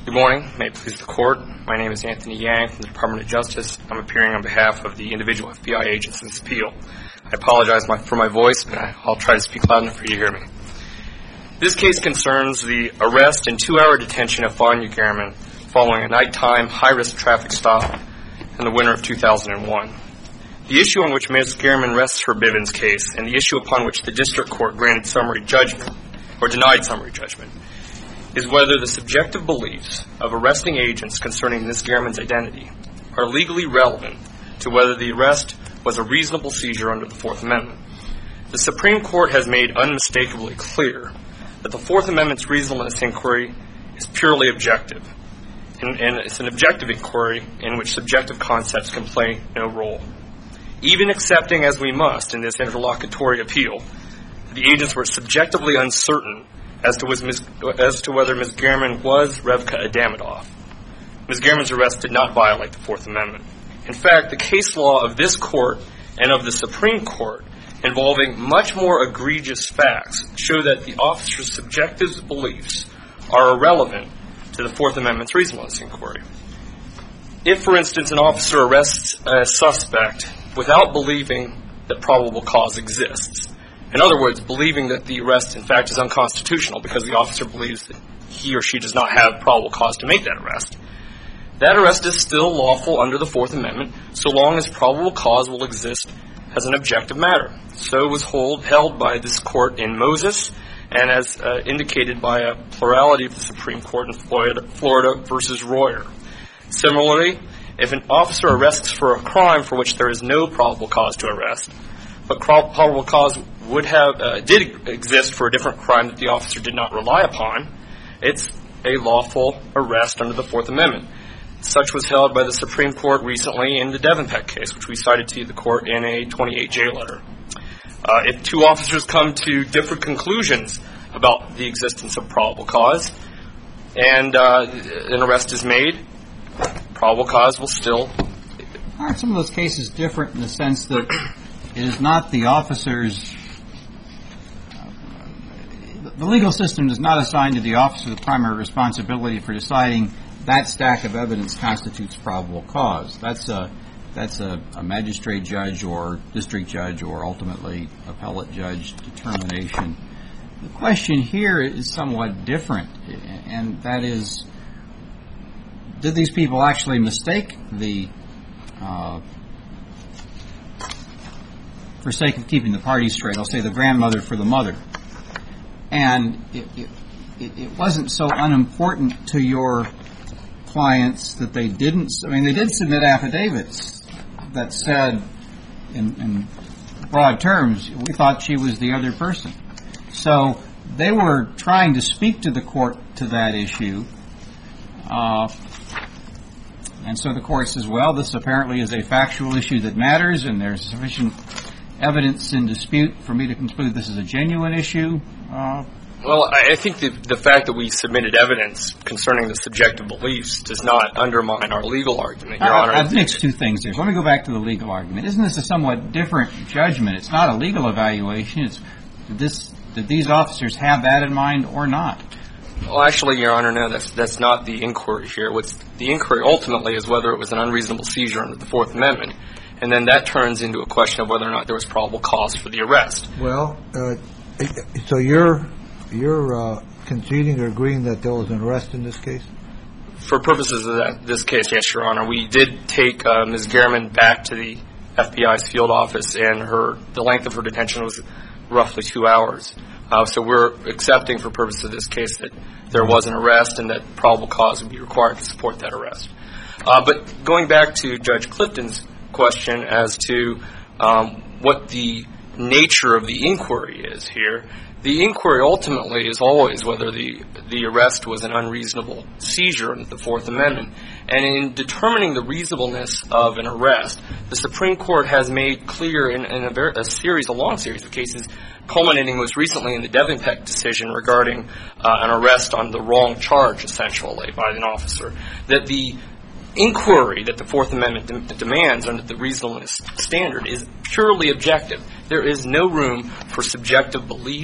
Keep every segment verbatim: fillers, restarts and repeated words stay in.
Good morning. May it please the Court. My name is Anthony Yang from the Department of Justice. I'm appearing on behalf of the individual F B I agents in this appeal. I apologize my, for my voice, but I, I'll try to speak loud enough for you to hear me. This case concerns the arrest and two-hour detention of Fania Gehrman following a nighttime high-risk traffic stop in the winter of two thousand one. The issue on which Miz Gehrman rests her Bivens case and the issue upon which the district court granted summary judgment, or denied summary judgment, is whether the subjective beliefs of arresting agents concerning Miz Gehrman's identity are legally relevant to whether the arrest was a reasonable seizure under the Fourth Amendment. The Supreme Court has made unmistakably clear that the Fourth Amendment's reasonableness inquiry is purely objective, and, and it's an objective inquiry in which subjective concepts can play no role. Even accepting, as we must in this interlocutory appeal, the agents were subjectively uncertain as to, was Miz, as to whether Miz Gehrman was Revka Adamadov. Miz Gehrman's arrest did not violate the Fourth Amendment. In fact, the case law of this Court and of the Supreme Court involving much more egregious facts show that the officer's subjective beliefs are irrelevant to the Fourth Amendment's reasonableness inquiry. If, for instance, an officer arrests a suspect without believing that probable cause exists, in other words, believing that the arrest, in fact, is unconstitutional because the officer believes that he or she does not have probable cause to make that arrest, that arrest is still lawful under the Fourth Amendment so long as probable cause will exist as an objective matter. So was hold, held by this Court in Moses and as uh, indicated by a plurality of the Supreme Court in Florida, Florida versus Royer. Similarly, if an officer arrests for a crime for which there is no probable cause to arrest, but probable cause would have uh, did exist for a different crime that the officer did not rely upon, it's a lawful arrest under the Fourth Amendment. Such was held by the Supreme Court recently in the Devenpeck case, which we cited to the Court in a twenty-eight J letter. Uh, if two officers come to different conclusions about the existence of probable cause and uh, an arrest is made, probable cause will still... Aren't some of those cases different in the sense that it is not the officer's... Uh, the legal system does not assign to the officer the primary responsibility for deciding that stack of evidence constitutes probable cause. That's a that's a, a magistrate judge or district judge or ultimately appellate judge determination. The question here is somewhat different, and that is, did these people actually mistake the, uh, for sake of keeping the parties straight, I'll say the grandmother for the mother. And it, it, it, it wasn't so unimportant to your clients that they didn't, I mean, they did submit affidavits that said, in, in broad terms, we thought she was the other person. So they were trying to speak to the court to that issue. Uh, and so the court says, well, this apparently is a factual issue that matters, and there's sufficient evidence in dispute for me to conclude this is a genuine issue. Uh, Well, I think the, the fact that we submitted evidence concerning the subjective beliefs does not undermine our legal argument, Your I, Honor. I've mixed two things there. So let me go back to the legal argument. Isn't this a somewhat different judgment? It's not a legal evaluation. It's did this did these officers have that in mind or not? Well, actually, Your Honor, no, that's that's not the inquiry here. What's the inquiry ultimately is whether it was an unreasonable seizure under the Fourth Amendment, and then that turns into a question of whether or not there was probable cause for the arrest. Well, uh, so you're you're uh, conceding or agreeing that there was an arrest in this case? For purposes of that, this case, yes, Your Honor. We did take uh, Miz Gehrman back to the F B I's field office, and her the length of her detention was roughly two hours. Uh, so we're accepting for purposes of this case that there was an arrest and that probable cause would be required to support that arrest. Uh, but going back to Judge Clifton's question as to um, what the nature of the inquiry is here, the inquiry ultimately is always whether the the arrest was an unreasonable seizure under the Fourth Amendment. And in determining the reasonableness of an arrest, the Supreme Court has made clear in, in a, very, a series, a long series of cases, culminating most recently in the Devenpeck decision regarding uh, an arrest on the wrong charge, essentially, by an officer, that the inquiry that the Fourth Amendment de- demands under the reasonableness standard is purely objective. There is no room for subjective beliefs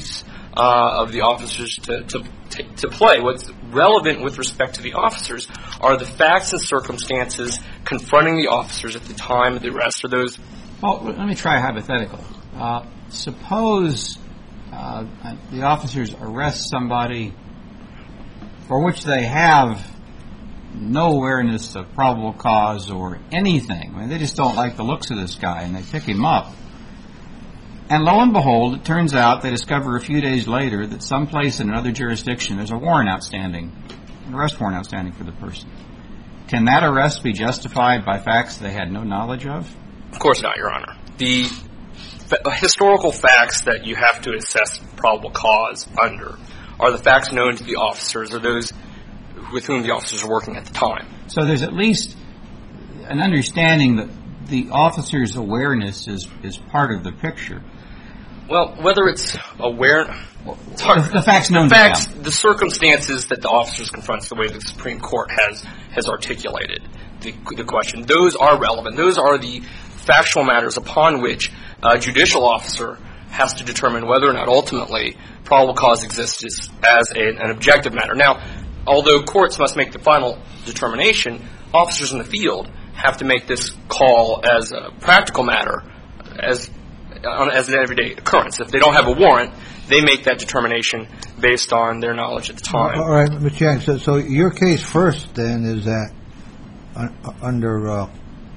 uh, of the officers to, to, to play. What's relevant with respect to the officers are the facts and circumstances confronting the officers at the time of the arrest, or those. Well, let me try a hypothetical. Uh, suppose uh, the officers arrest somebody for which they have no awareness of probable cause or anything. I mean, they just don't like the looks of this guy, and they pick him up. And lo and behold, it turns out they discover a few days later that someplace in another jurisdiction there's a warrant outstanding, an arrest warrant outstanding for the person. Can that arrest be justified by facts they had no knowledge of? Of course not, Your Honor. The f- historical facts that you have to assess probable cause under are the facts known to the officers or those with whom the officers are working at the time. So there's at least an understanding that the officer's awareness is, is part of the picture. Well, whether it's aware, it's hard. The, the facts known the facts, to them. the circumstances that the officers confront, the way the Supreme Court has has articulated the, the question, those are relevant. Those are the factual matters upon which a judicial officer has to determine whether or not ultimately probable cause exists as, as a, an objective matter. Now, although courts must make the final determination, officers in the field have to make this call as a practical matter, as as an everyday occurrence. If they don't have a warrant, they make that determination based on their knowledge at the time. All right, Mister Yang, so, so your case first, then, is that uh, under uh,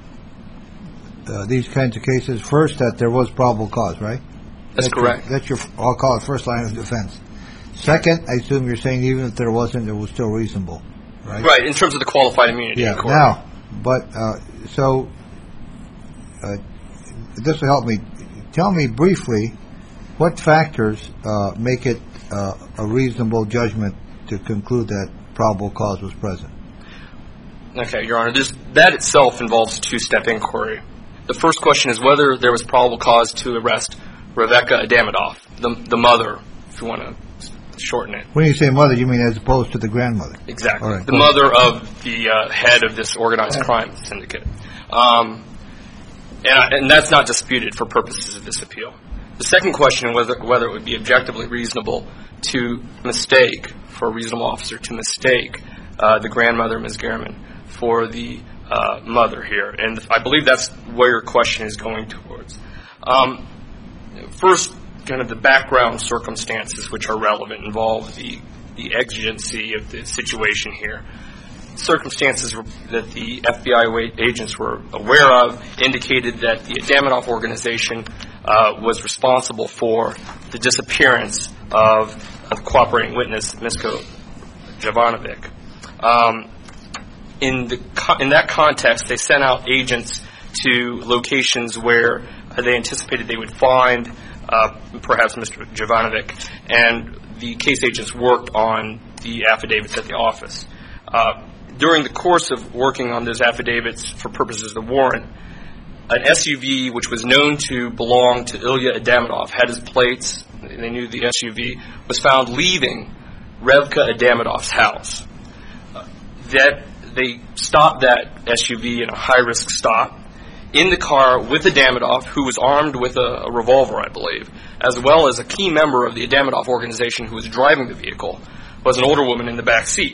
uh, these kinds of cases, first that there was probable cause, right? That's, that's correct. Your, that's your, I'll call it first line of defense. Second, I assume you're saying even if there wasn't, it was still reasonable, right? Right, in terms of the qualified immunity. Yeah, now, but, uh, so, uh, this will help me. Tell me briefly what factors uh, make it uh, a reasonable judgment to conclude that probable cause was present. Okay, Your Honor, this, that itself involves a two-step inquiry. The first question is whether there was probable cause to arrest Rebecca Adamodoff, the, the mother, if you want to shorten it. When you say mother, you mean as opposed to the grandmother? Exactly. All right, the mother of the uh, head of this organized crime syndicate. Um, and, I, and that's not disputed for purposes of this appeal. The second question is whether, whether it would be objectively reasonable to mistake, for a reasonable officer to mistake uh, the grandmother, Miz Gehrman, for the uh, mother here. And I believe that's where your question is going towards. Um, first, kind of the background circumstances which are relevant involve the, the exigency of the situation here. Circumstances that the F B I agents were aware of indicated that the Adamodoff organization uh, was responsible for the disappearance of a cooperating witness, Misko Jovanovic. Um, in the in that context, they sent out agents to locations where they anticipated they would find uh, perhaps Mister Jovanovic, and the case agents worked on the affidavits at the office. Uh, during the course of working on those affidavits for purposes of the warrant, an S U V which was known to belong to Ilya Adamodoff had his plates. They knew the S U V was found leaving Revka Adamodoff's house. Uh, that they stopped that S U V in a high-risk stop in the car with Adamodoff, who was armed with a, a revolver, I believe, as well as a key member of the Adamodoff organization who was driving the vehicle, was an older woman in the back seat.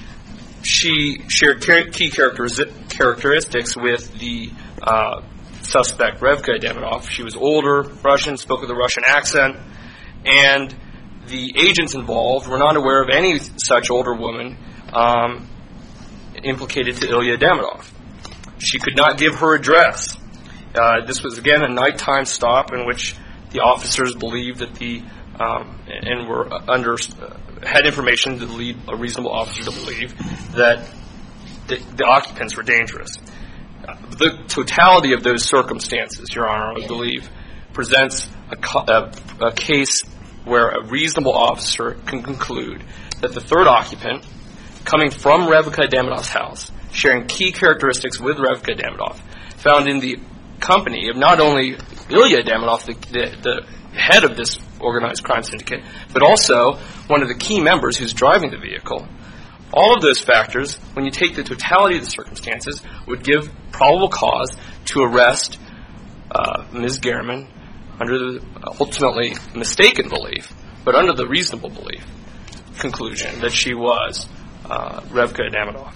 She shared key characteristics with the uh, suspect, Revka Adamodoff. She was older, Russian, spoke with a Russian accent, and the agents involved were not aware of any such older woman um, implicated to Ilya Adamodoff. She could not give her address. Uh, this was, again, a nighttime stop in which the officers believed that the um, and were under uh, had information to lead a reasonable officer to believe that the, the occupants were dangerous. Uh, the totality of those circumstances, Your Honor, I believe, presents a, a, a case where a reasonable officer can conclude that the third occupant, coming from Revka Adamodoff's house, sharing key characteristics with Revka Adamodoff, found in the company of not only Ilya Adamodoff, the, the, the head of this organized crime syndicate, but also one of the key members who's driving the vehicle. All of those factors, when you take the totality of the circumstances, would give probable cause to arrest uh, Miz Gehrman under the ultimately mistaken belief but under the reasonable belief conclusion that she was uh, Revka Adamonoff.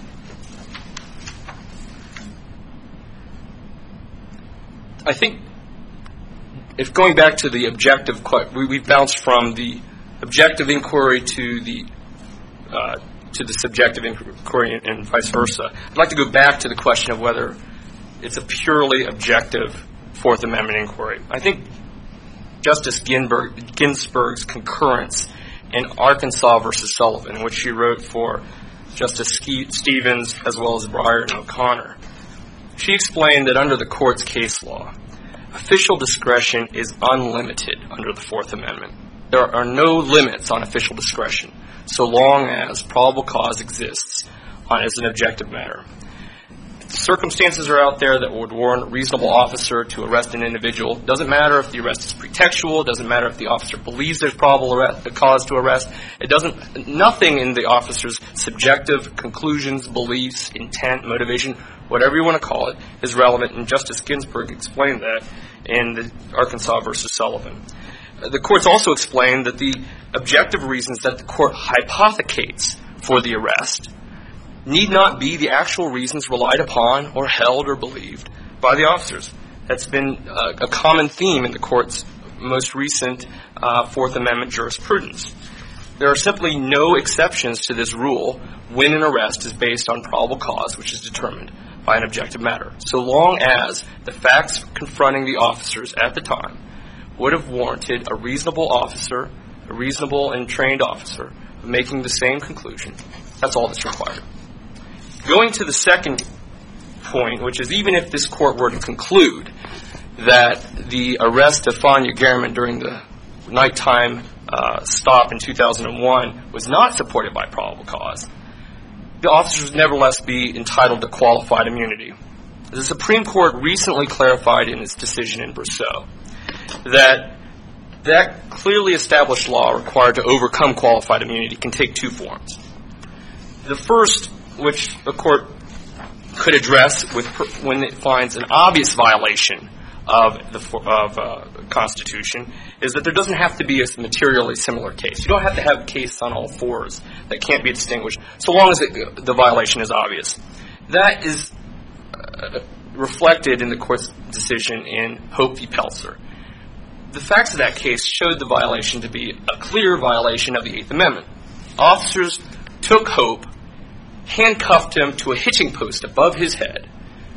I think if going back to the objective, we, we bounced from the objective inquiry to the uh, to the subjective inquiry and, and vice versa. I'd like to go back to the question of whether it's a purely objective Fourth Amendment inquiry. I think Justice Ginsburg, Ginsburg's concurrence in Arkansas versus Sullivan, which she wrote for Justice Stevens as well as Breyer and O'Connor, she explained that under the court's case law, official discretion is unlimited under the Fourth Amendment. There are no limits on official discretion, so long as probable cause exists on, as an objective matter. Circumstances are out there that would warrant a reasonable officer to arrest an individual. It doesn't matter if the arrest is pretextual. It doesn't matter if the officer believes there's probable arrest, the cause to arrest. It doesn't. Nothing in the officer's subjective conclusions, beliefs, intent, motivation, whatever you want to call it, is relevant. And Justice Ginsburg explained that in the Arkansas versus Sullivan. The courts also explained that the objective reasons that the court hypothecates for the arrest need not be the actual reasons relied upon or held or believed by the officers. That's been uh, a common theme in the court's most recent uh, Fourth Amendment jurisprudence. There are simply no exceptions to this rule when an arrest is based on probable cause, which is determined by an objective matter, so long as the facts confronting the officers at the time would have warranted a reasonable officer, a reasonable and trained officer, making the same conclusion. That's all that's required. Going to the second point, which is even if this court were to conclude that the arrest of Fania Gehrman during the nighttime uh, stop in two thousand one was not supported by probable cause, the officers would nevertheless be entitled to qualified immunity. The Supreme Court recently clarified in its decision in Brousseau that that clearly established law required to overcome qualified immunity can take two forms. The first, which the court could address with when it finds an obvious violation of the of uh, Constitution, is that there doesn't have to be a materially similar case. You don't have to have a case on all fours that can't be distinguished, so long as it, the violation is obvious. That is uh, reflected in the court's decision in Hope v. Pelzer. The facts of that case showed the violation to be a clear violation of the Eighth Amendment. Officers took Hope, handcuffed him to a hitching post above his head,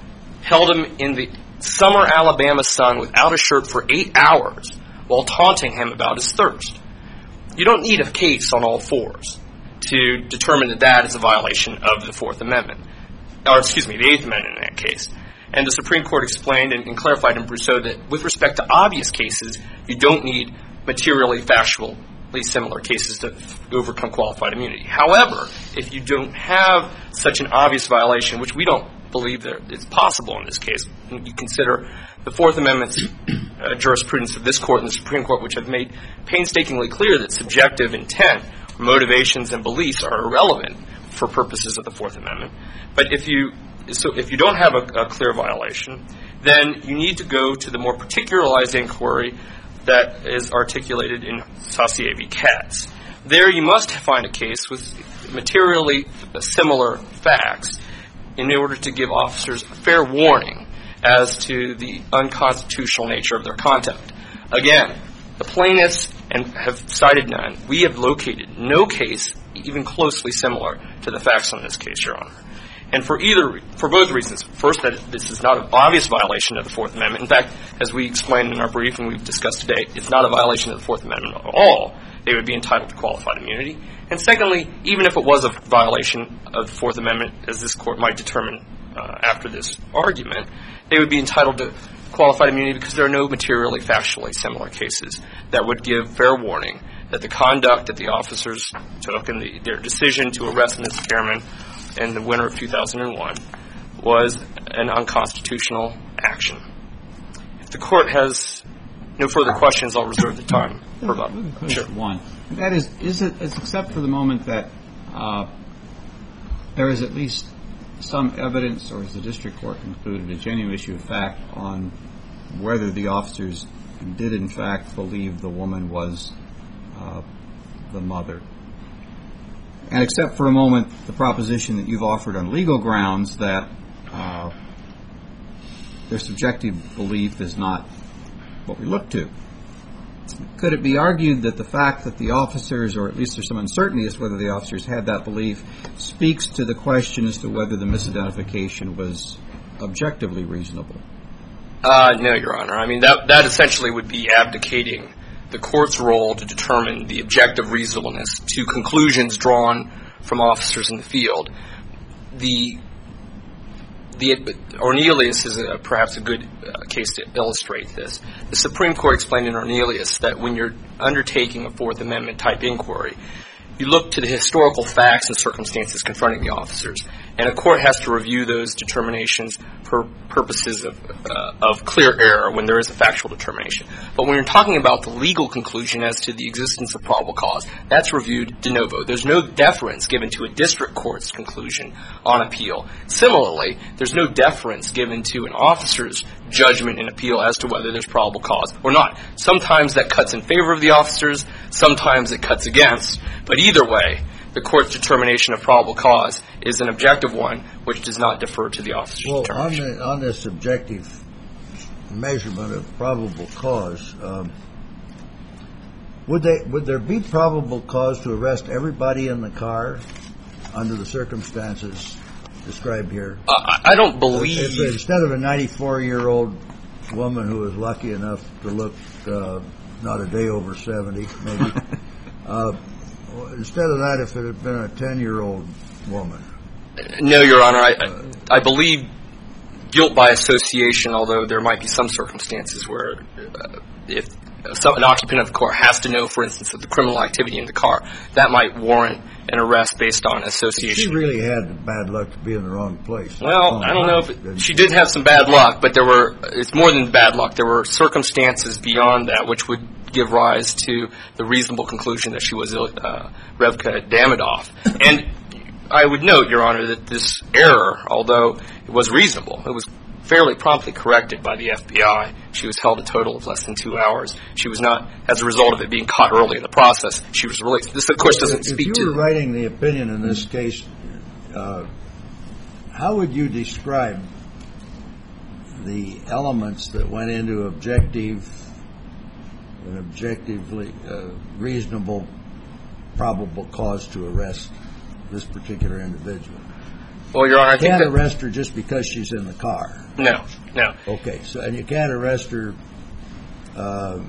held him in the summer Alabama sun without a shirt for eight hours while taunting him about his thirst. You don't need a case on all fours to determine that that is a violation of the Fourth Amendment, or excuse me, the Eighth Amendment in that case. And the Supreme Court explained and, and clarified in Brousseau that with respect to obvious cases, you don't need materially factually similar cases to overcome qualified immunity. However, if you don't have such an obvious violation, which we don't believe that it's possible in this case, you consider the Fourth Amendment's uh, jurisprudence of this Court and the Supreme Court, which have made painstakingly clear that subjective intent, motivations, and beliefs are irrelevant for purposes of the Fourth Amendment. But if you so if you don't have a, a clear violation, then you need to go to the more particularized inquiry that is articulated in Saussure v. Katz. There you must find a case with materially similar facts in order to give officers a fair warning as to the unconstitutional nature of their conduct. Again, the plaintiffs and have cited none. We have located no case even closely similar to the facts on this case, Your Honor. And for either, for both reasons. First, that this is not an obvious violation of the Fourth Amendment. In fact, as we explained in our brief and we've discussed today, it's not a violation of the Fourth Amendment at all. They would be entitled to qualified immunity. And secondly, even if it was a violation of the Fourth Amendment, as this Court might determine uh, after this argument, they would be entitled to qualified immunity because there are no materially factually similar cases that would give fair warning that the conduct that the officers took and the, their decision to arrest Miz Gehrman in the winter of two thousand one was an unconstitutional action. If the Court has no further questions, I'll reserve the time for about sure. One. That is, is it, except for the moment that uh, there is at least some evidence, or as the district court concluded, a genuine issue of fact on whether the officers did in fact believe the woman was uh, the mother. And accept for a moment the proposition that you've offered on legal grounds that uh, their subjective belief is not what we look to. Could it be argued that the fact that the officers, or at least there's some uncertainty as to whether the officers had that belief, speaks to the question as to whether the misidentification was objectively reasonable? Uh, no, Your Honor. I mean, that that essentially would be abdicating the court's role to determine the objective reasonableness to conclusions drawn from officers in the field. The the Ornelius is a, perhaps a good uh, case to illustrate this. The Supreme Court explained in Ornelius that when you're undertaking a Fourth Amendment type inquiry, you look to the historical facts and circumstances confronting the officers, and a court has to review those determinations for purposes of, uh, of clear error when there is a factual determination. But when you're talking about the legal conclusion as to the existence of probable cause, that's reviewed de novo. There's no deference given to a district court's conclusion on appeal. Similarly, there's no deference given to an officer's judgment in appeal as to whether there's probable cause or not. Sometimes that cuts in favor of the officers, sometimes it cuts against, but either way, the court's determination of probable cause is an objective one, which does not defer to the officer's well, determination. On, the, on this objective measurement of probable cause, um, would they would there be probable cause to arrest everybody in the car under the circumstances described here? Uh, I don't believe... If, instead of a ninety-four-year-old woman who was lucky enough to look uh, not a day over seventy, maybe... uh, Instead of that, if it had been a ten-year-old woman. No, Your Honor. I, I, I believe guilt by association, although there might be some circumstances where uh, if some, an occupant of the car has to know, for instance, of the criminal activity in the car, that might warrant an arrest based on association. She really had bad luck to be in the wrong place. Well, oh, I don't know if it, she did have some bad luck, but there were, it's more than bad luck. There were circumstances beyond that which would give rise to the reasonable conclusion that she was uh, Revka Damodoff. And I would note, Your Honor, that this error, although it was reasonable, it was fairly promptly corrected by the F B I. She was held a total of less than two hours. She was not, as a result of it being caught early in the process, she was released. This, of course, doesn't if speak to... If you were writing the opinion in this case, uh, how would you describe the elements that went into objective... an objectively uh, reasonable, probable cause to arrest this particular individual? Well, Your Honor, I you think can't that... arrest her just because she's in the car. No, no. Okay, so and you can't arrest her. Uh,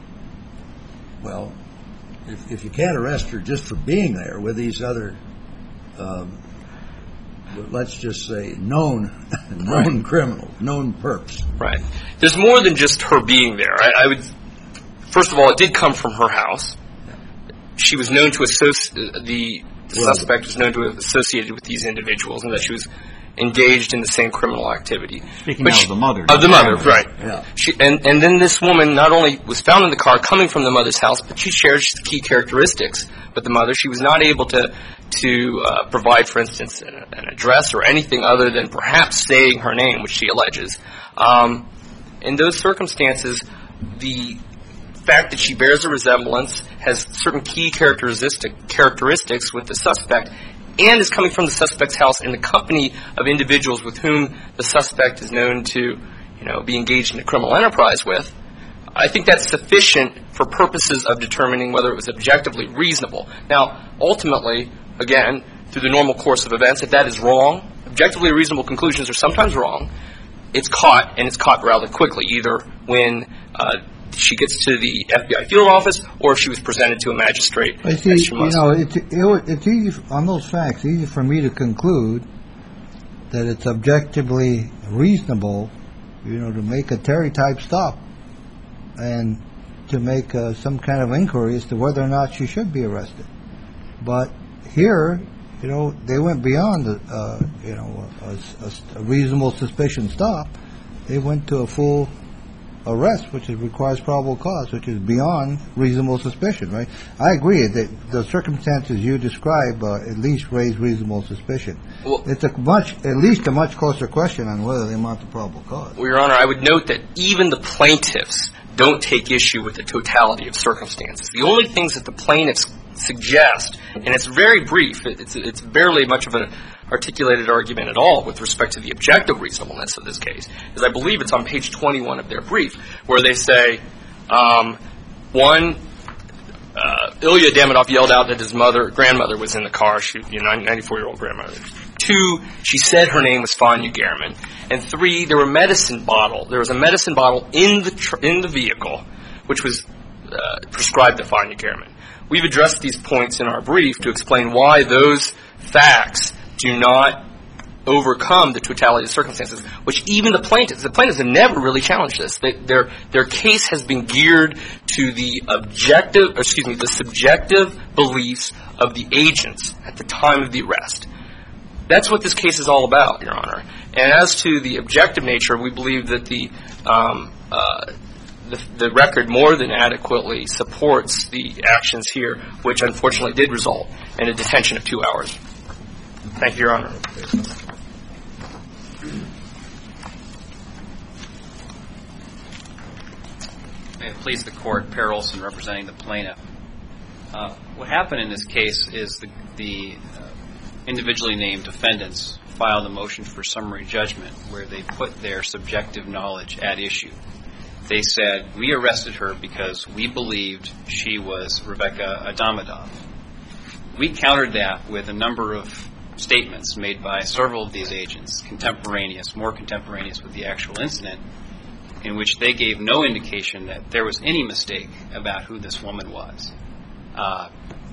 well, if, if you can't arrest her just for being there with these other, um, let's just say known, known Right. criminals, known perps. Right. There's more than just her being there. I, I would... First of all, it did come from her house. She was known to associate, the, the Well, suspect was known to have associated with these individuals and that she was engaged in the same criminal activity. Speaking But now she- of the mother. Of the mother, not right. Yeah. She, and, and then this woman not only was found in the car coming from the mother's house, but she shared key characteristics with the mother. She was not able to to uh, provide, for instance, an, an address or anything other than perhaps saying her name, which she alleges. Um, in those circumstances, the fact that she bears a resemblance, has certain key characteristic characteristics with the suspect, and is coming from the suspect's house in the company of individuals with whom the suspect is known to, you know, be engaged in a criminal enterprise with, I think that's sufficient for purposes of determining whether it was objectively reasonable. Now, ultimately, again, through the normal course of events, if that is wrong, objectively reasonable conclusions are sometimes wrong, it's caught, and it's caught rather quickly, either when uh, she gets to the F B I field office or if she was presented to a magistrate. I see, as she you must. know, it's, it, it's easy, on those facts, easy for me to conclude that it's objectively reasonable, you know, to make a Terry-type stop and to make uh, some kind of inquiry as to whether or not she should be arrested. But here, you know, they went beyond, uh, you know, a, a, a reasonable suspicion stop. They went to a full arrest, which is, requires probable cause, which is beyond reasonable suspicion, right? I agree that the circumstances you describe uh, at least raise reasonable suspicion. Well, it's a much, at least a much closer question on whether they amount to probable cause. Well, Your Honor, I would note that even the plaintiffs don't take issue with the totality of circumstances. The only things that the plaintiffs suggest, and it's very brief, it's, it's barely much of an articulated argument at all with respect to the objective reasonableness of this case, is I believe it's on page twenty-one of their brief, where they say, um, one, uh, Ilya Damodoff yelled out that his mother, grandmother was in the car, she, you know, ninety-four-year-old grandmother. Two, she said her name was Fania Gehrman. And three, there were medicine bottle. There was a medicine bottle in the tr- in the vehicle, which was uh, prescribed to Fania Gehrman. We've addressed these points in our brief to explain why those facts do not overcome the totality of circumstances, which even the plaintiffs, the plaintiffs have never really challenged this. They, their their case has been geared to the objective, or excuse me, the subjective beliefs of the agents at the time of the arrest. That's what this case is all about, Your Honor. And as to the objective nature, we believe that the um, uh, the, the record more than adequately supports the actions here, which unfortunately did result in a detention of two hours. Thank you, Your Honor. May it please the Court, Per Olson representing the plaintiff. Uh, what happened in this case is the, the uh, individually named defendants filed a motion for summary judgment where they put their subjective knowledge at issue. They said, we arrested her because we believed she was Rebecca Adamadov. We countered that with a number of statements made by several of these agents, contemporaneous, more contemporaneous with the actual incident, in which they gave no indication that there was any mistake about who this woman was. Uh,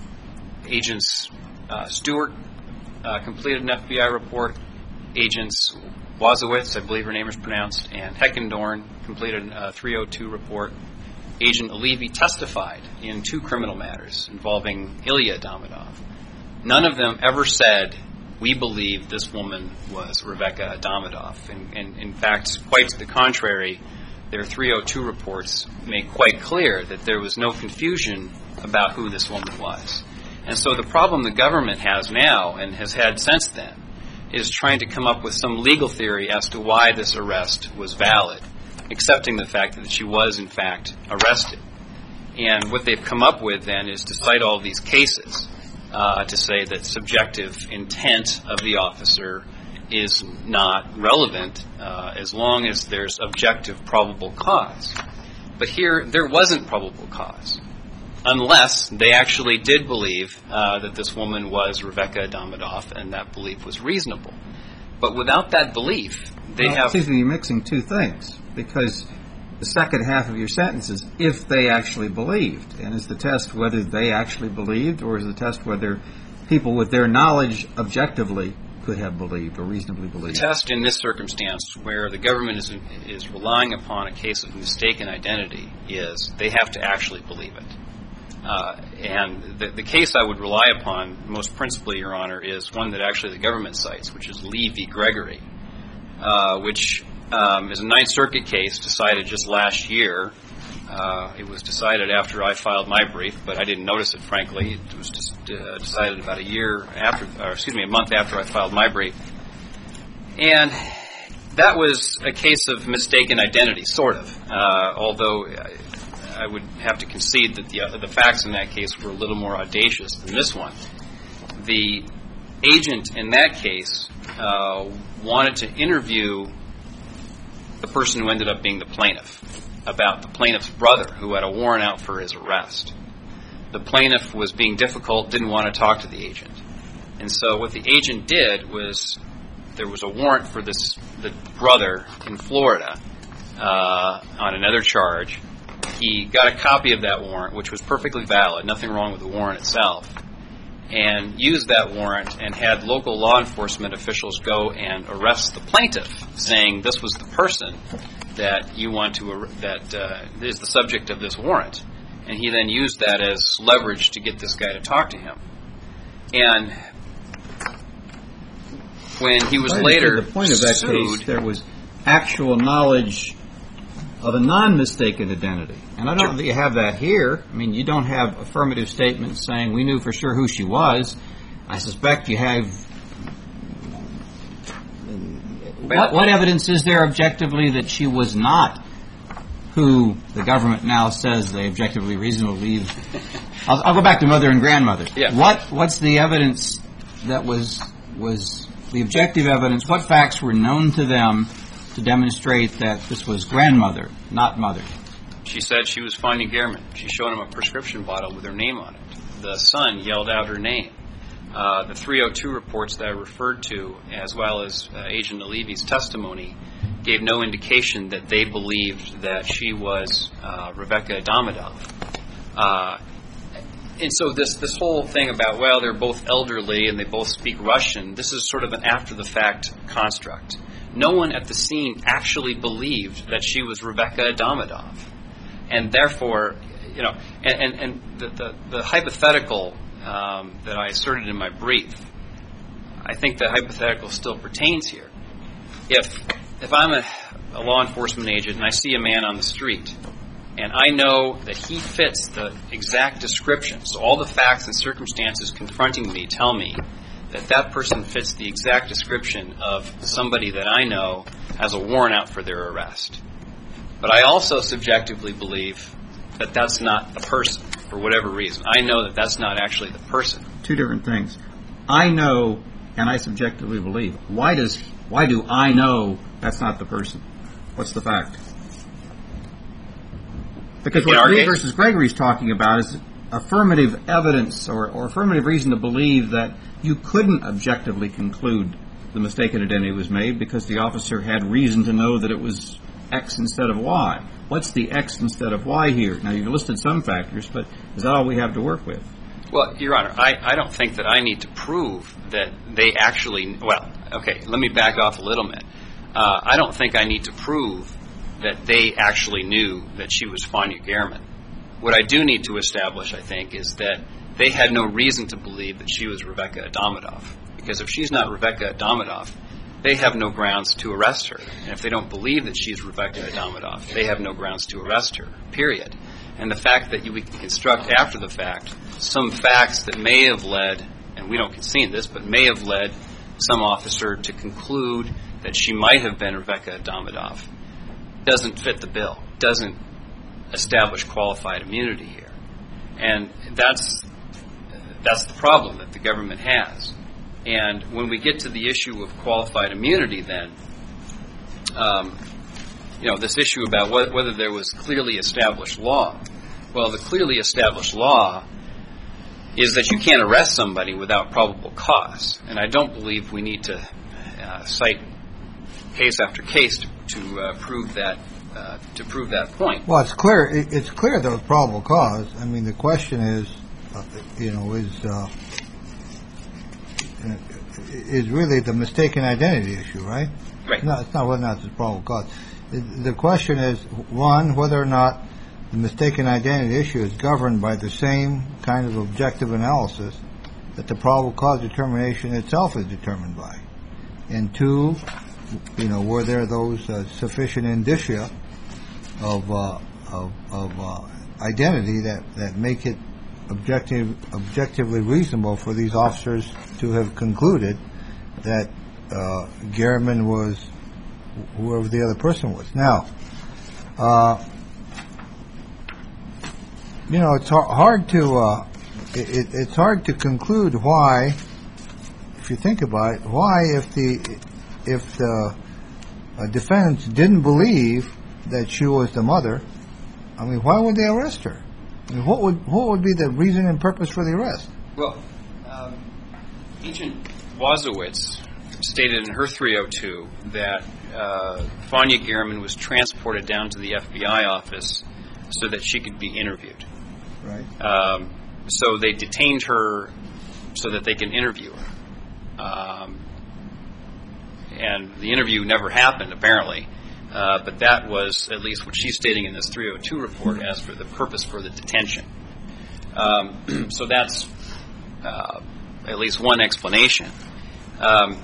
agents uh, Stewart uh, completed an F B I report. Agents Wazowitz, I believe her name is pronounced, and Heckendorn completed a three oh two report. Agent Levy testified in two criminal matters involving Ilya Adamadov. None of them ever said, we believe this woman was Rebecca Adamadov. And, and in fact, quite to the contrary, their three oh two reports make quite clear that there was no confusion about who this woman was. And so the problem the government has now, and has had since then, is trying to come up with some legal theory as to why this arrest was valid, accepting the fact that she was, in fact, arrested. And what they've come up with, then, is to cite all these cases uh, to say that subjective intent of the officer is not relevant uh, as long as there's objective probable cause. But here, there wasn't probable cause, unless they actually did believe uh, that this woman was Rebecca Adamadov, and that belief was reasonable. But without that belief, they well, have... Excuse me, you're mixing two things, because the second half of your sentence is, if they actually believed. And is the test whether they actually believed, or is the test whether people with their knowledge objectively could have believed or reasonably believed? The test in this circumstance, where the government is is relying upon a case of mistaken identity, is they have to actually believe it. Uh, and the, the case I would rely upon most principally, Your Honor, is one that actually the government cites, which is Lee v. Gregory, uh, which um, is a Ninth Circuit case decided just last year. Uh, it was decided after I filed my brief, but I didn't notice it, frankly. It was just, uh, decided about a year after, or excuse me, a month after I filed my brief. And that was a case of mistaken identity, sort of, uh, although I, I would have to concede that the, uh, the facts in that case were a little more audacious than this one. The agent in that case uh, wanted to interview the person who ended up being the plaintiff about the plaintiff's brother who had a warrant out for his arrest. The plaintiff was being difficult, didn't want to talk to the agent. And so what the agent did was, there was a warrant for this the brother in Florida uh, on another charge. He got a copy of that warrant, which was perfectly valid, nothing wrong with the warrant itself, and used that warrant and had local law enforcement officials go and arrest the plaintiff, saying this was the person that you want to, that uh, is the subject of this warrant. And he then used that as leverage to get this guy to talk to him. And when he was later the point of that sued, case, there was actual knowledge of a non-mistaken identity. And I don't think you have that here. I mean, you don't have affirmative statements saying we knew for sure who she was. I suspect you have... What, what evidence is there objectively that she was not who the government now says they objectively reasonably believe. I'll, I'll go back to mother and grandmother. Yeah. What what's the evidence that was was the objective evidence? What facts were known to them to demonstrate that this was grandmother, not mother? She said she was finding Gehrman. She showed him a prescription bottle with her name on it. The son yelled out her name. Uh, the three oh two reports that I referred to, as well as uh, Agent Alevi's testimony, gave no indication that they believed that she was uh, Rebecca Adamidov. Uh, and so this this whole thing about, well, they're both elderly and they both speak Russian, this is sort of an after-the-fact construct. No one at the scene actually believed that she was Rebecca Adamidov. And therefore, you know, and, and, and the, the, the hypothetical um, that I asserted in my brief, I think that hypothetical still pertains here. If if I'm a, a law enforcement agent and I see a man on the street and I know that he fits the exact description, so all the facts and circumstances confronting me tell me that that person fits the exact description of somebody that I know has a warrant out for their arrest. But I also subjectively believe that that's not the person for whatever reason. I know that that's not actually the person. Two different things. I know and I subjectively believe. Why does why do I know that's not the person? What's the fact? Because In what our Lee case- versus Gregory's talking about is affirmative evidence or, or affirmative reason to believe that you couldn't objectively conclude the mistaken identity was made because the officer had reason to know that it was X instead of Y. What's the X instead of Y here? Now, you've listed some factors, but is that all we have to work with? Well, Your Honor, I, I don't think that I need to prove that they actually, well, okay, let me back off a little bit. Uh, I don't think I need to prove that they actually knew that she was Fania Gehrman. What I do need to establish, I think, is that they had no reason to believe that she was Rebecca Adamidov. Because if she's not Rebecca Adamidov, they have no grounds to arrest her. And if they don't believe that she's Rebecca Adamidov, they have no grounds to arrest her, period. And the fact that you, we can construct after the fact some facts that may have led, and we don't concede this, but may have led some officer to conclude that she might have been Rebecca Adamidov, doesn't fit the bill, doesn't establish qualified immunity here. And that's that's the problem that the government has. And when we get to the issue of qualified immunity then, um, you know, this issue about wh- whether there was clearly established law. Well, the clearly established law is that you can't arrest somebody without probable cause. And I don't believe we need to uh, cite case after case to, to uh, prove that uh, to prove that point. Well, it's clear. It, it's clear there was probable cause. I mean, the question is, uh, you know, is uh, is really the mistaken identity issue, right? Right. No, it's not whether or not it's probable cause. The question is, one, whether or not the mistaken identity issue is governed by the same kind of objective analysis that the probable cause determination itself is determined by. And two, you know, were there those uh, sufficient indicia of uh, of, of uh, identity that, that make it objective objectively reasonable for these officers to have concluded that uh, Gehrman was whoever the other person was. Now, uh, you know, it's har- hard to uh, it, it's hard to conclude why, if you think about it, why if the if the uh, defendants didn't believe that she was the mother, I mean, why would they arrest her? I mean, what would what would be the reason and purpose for the arrest? Well, um, Agent Wazowitz stated in her three oh two that uh, Fania Gehrman was transported down to the F B I office so that she could be interviewed. Right. Um, so they detained her so that they can interview her. Um, and the interview never happened, apparently. Uh, but that was at least what she's stating in this three oh two report as for the purpose for the detention. Um, so that's uh, at least one explanation. Um,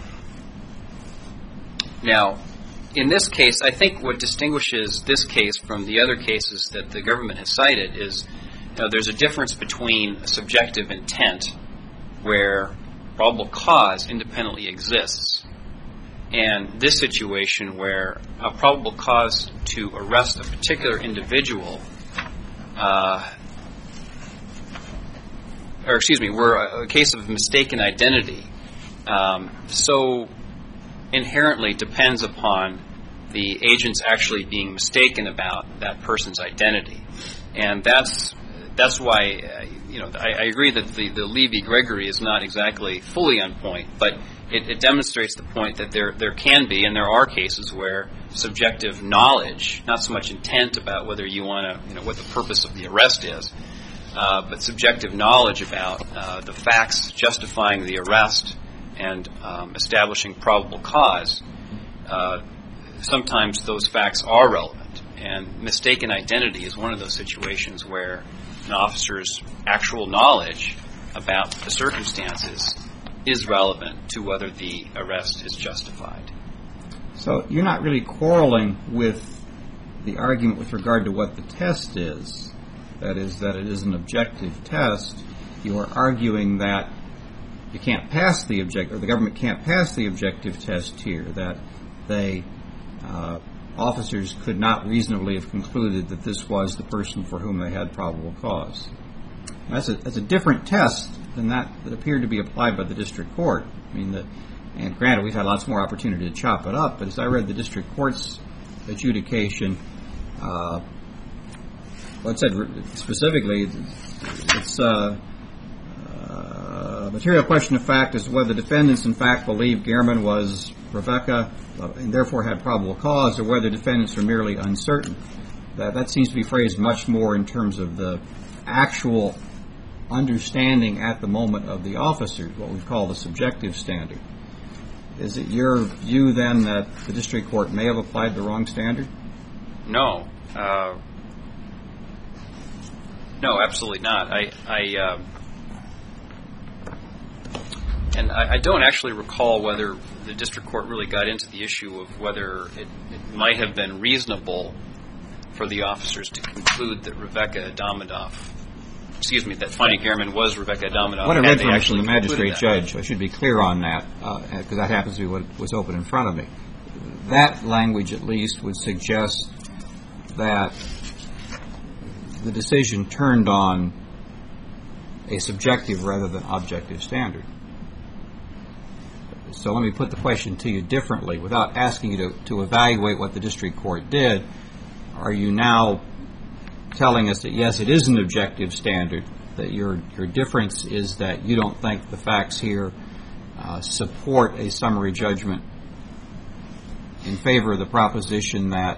now, in this case, I think what distinguishes this case from the other cases that the government has cited is, you know, there's a difference between a subjective intent where probable cause independently exists And this situation where a probable cause to arrest a particular individual, uh, or excuse me, where a, a case of mistaken identity um, so inherently depends upon the agents actually being mistaken about that person's identity. And that's that's why, uh, you know, I, I agree that the, the Levy-Gregory is not exactly fully on point, but it, it demonstrates the point that there there can be, and there are cases where subjective knowledge, not so much intent about whether you want to, you know, what the purpose of the arrest is, uh, but subjective knowledge about uh, the facts justifying the arrest and um, establishing probable cause, uh, sometimes those facts are relevant. And mistaken identity is one of those situations where an officer's actual knowledge about the circumstances is relevant to whether the arrest is justified. So you're not really quarreling with the argument with regard to what the test is, that is, that it is an objective test. You are arguing that you can't pass the object, or the government can't pass the objective test here, that they, uh, officers could not reasonably have concluded that this was the person for whom they had probable cause. That's a, that's a different test than that that appeared to be applied by the district court. I mean, the, and granted, we've had lots more opportunity to chop it up, but as I read the district court's adjudication, uh, well, it said specifically, it's uh, uh, material question of fact is whether the defendants in fact believe Gehrman was Rebecca and therefore had probable cause, or whether defendants are merely uncertain. That that seems to be phrased much more in terms of the actual understanding at the moment of the officers, what we call the subjective standard. Is it your view then that the district court may have applied the wrong standard? No. Uh, no, absolutely not. I, I uh, and I, I don't actually recall whether the district court really got into the issue of whether it, it might have been reasonable for the officers to conclude that Rebecca Adamodoff, excuse me, that Fannie Gehrman was Rebecca Adamodoff. What I read from actually the magistrate judge, I should be clear on that, because uh, that happens to be what was open in front of me. That language, at least, would suggest that the decision turned on a subjective rather than objective standard. So let me put the question to you differently. Without asking you to, to evaluate what the district court did, are you now telling us that, yes, it is an objective standard, that your your difference is that you don't think the facts here uh, support a summary judgment in favor of the proposition that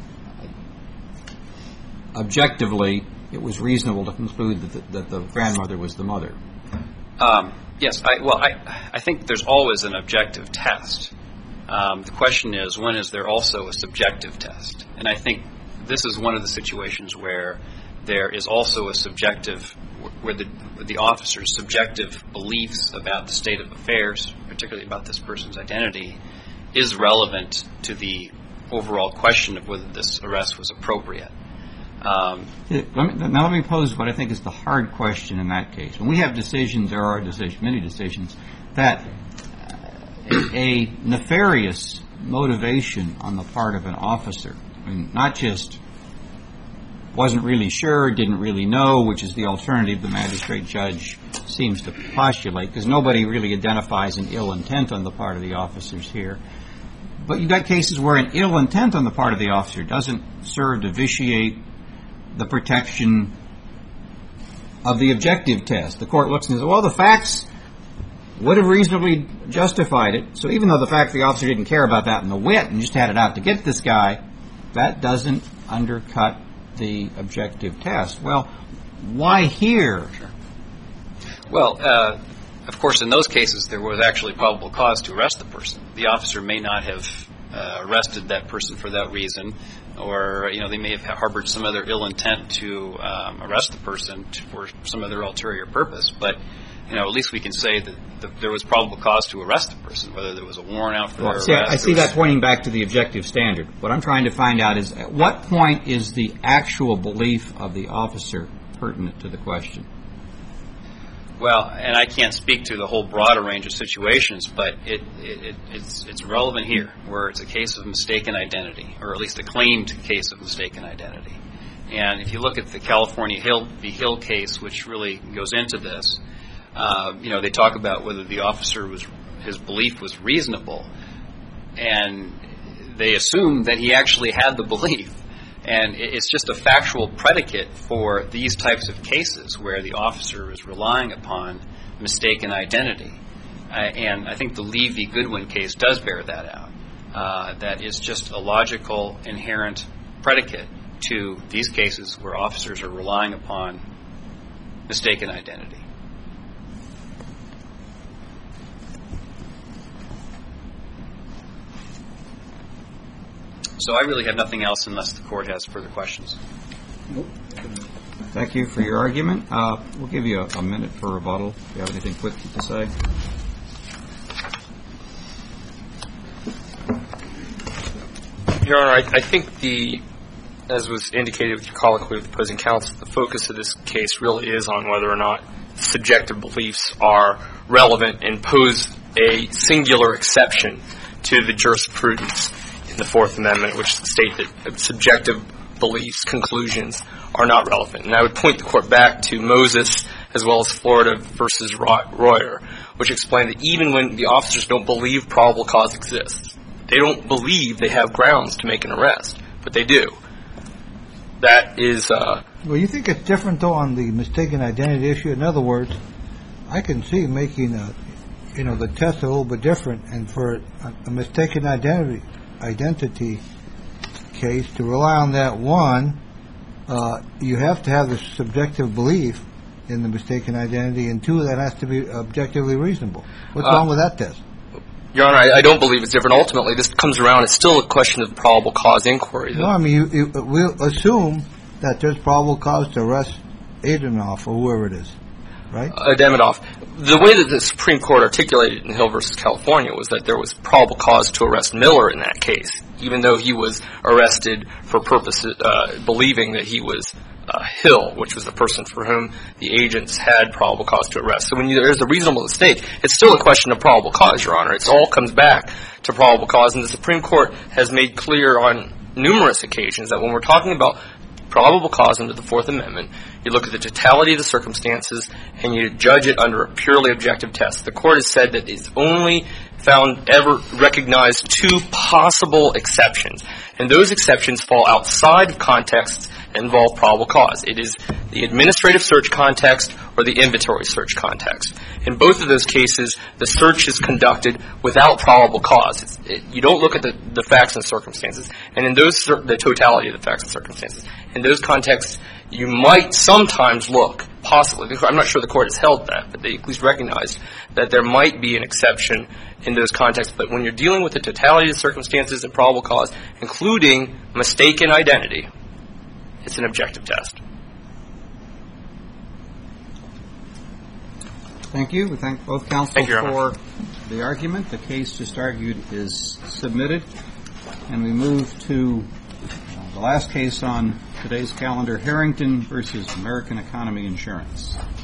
uh, objectively it was reasonable to conclude that the, that the grandmother was the mother? Um, yes. I, well, I, I think there's always an objective test. Um, the question is, when is there also a subjective test? And I think this is one of the situations where there is also a subjective, where the, where the officer's subjective beliefs about the state of affairs, particularly about this person's identity, is relevant to the overall question of whether this arrest was appropriate. Um, let me, now let me pose what I think is the hard question in that case. When we have decisions, there are decisions, many decisions, that a, a nefarious motivation on the part of an officer, I mean, not just wasn't really sure, didn't really know, which is the alternative the magistrate judge seems to postulate, because nobody really identifies an ill intent on the part of the officers here. But you've got cases where an ill intent on the part of the officer doesn't serve to vitiate the protection of the objective test. The court looks and says, well, the facts would have reasonably justified it. So even though the fact the officer didn't care about that in the wit and just had it out to get this guy, that doesn't undercut the objective test. Well, why here? Sure. Well, uh, of course, in those cases, there was actually probable cause to arrest the person. The officer may not have uh, arrested that person for that reason, or, you know, they may have harbored some other ill intent to um, arrest the person to, for some other ulterior purpose. But, you know, at least we can say that the, there was probable cause to arrest the person, whether there was a warrant out for well, their see, arrest. I see that pointing back to the objective standard. What I'm trying to find out is, at what point is the actual belief of the officer pertinent to the question? Well, and I can't speak to the whole broader range of situations, but it, it, it it's it's relevant here, where it's a case of mistaken identity, or at least a claimed case of mistaken identity. And if you look at the California Hill v. Hill case, which really goes into this, uh, you know, they talk about whether the officer was his belief was reasonable, and they assume that he actually had the belief. And it's just a factual predicate for these types of cases where the officer is relying upon mistaken identity. Uh, and I think the Lee v. Goodwin case does bear that out. Uh, that is just a logical, inherent predicate to these cases where officers are relying upon mistaken identity. So I really have nothing else unless the court has further questions. Nope. Thank you for your argument. Uh, we'll give you a, a minute for rebuttal if you have anything quick to say. Your Honor, I, I think the, as was indicated with your colloquy with the opposing counsel, the focus of this case really is on whether or not subjective beliefs are relevant and pose a singular exception to the jurisprudence in the Fourth Amendment, which state that subjective beliefs, conclusions, are not relevant. And I would point the court back to Moses as well as Florida versus Royer, which explained that even when the officers don't believe probable cause exists, they don't believe they have grounds to make an arrest, but they do. That is... Uh, well, you think it's different, though, on the mistaken identity issue? In other words, I can see making a, you know, the test a little bit different, and for a, a mistaken identity identity case, to rely on that one, uh, you have to have the subjective belief in the mistaken identity, and two, that has to be objectively reasonable. What's uh, wrong with that test? Your Honor, I, I don't believe it's different. Ultimately, this comes around, it's still a question of probable cause inquiry. No, I mean, you, you, we'll assume that there's probable cause to arrest Adanoff or whoever it is, right? Uh, Adanoff. The way that the Supreme Court articulated in Hill versus California was that there was probable cause to arrest Miller in that case, even though he was arrested for purposes, uh, believing that he was uh, Hill, which was the person for whom the agents had probable cause to arrest. So when you, there's a reasonable mistake, it's still a question of probable cause, Your Honor. It all comes back to probable cause, and the Supreme Court has made clear on numerous occasions that when we're talking about probable cause under the Fourth Amendment, you look at the totality of the circumstances and you judge it under a purely objective test. The Court has said that it's only found ever recognized two possible exceptions, and those exceptions fall outside of contexts and involve probable cause. It is the administrative search context or the inventory search context. In both of those cases, the search is conducted without probable cause. It's, it, you don't look at the, the facts and circumstances, and in those the totality of the facts and circumstances. In those contexts, you might sometimes look, possibly, I'm not sure the Court has held that, but they at least recognized that there might be an exception in those contexts. But when you're dealing with the totality of the circumstances and probable cause, including mistaken identity, it's an objective test. Thank you. We thank both counsel thank you, for the argument. The case just argued is submitted. And we move to uh, the last case on today's calendar, Harrington versus American Economy Insurance.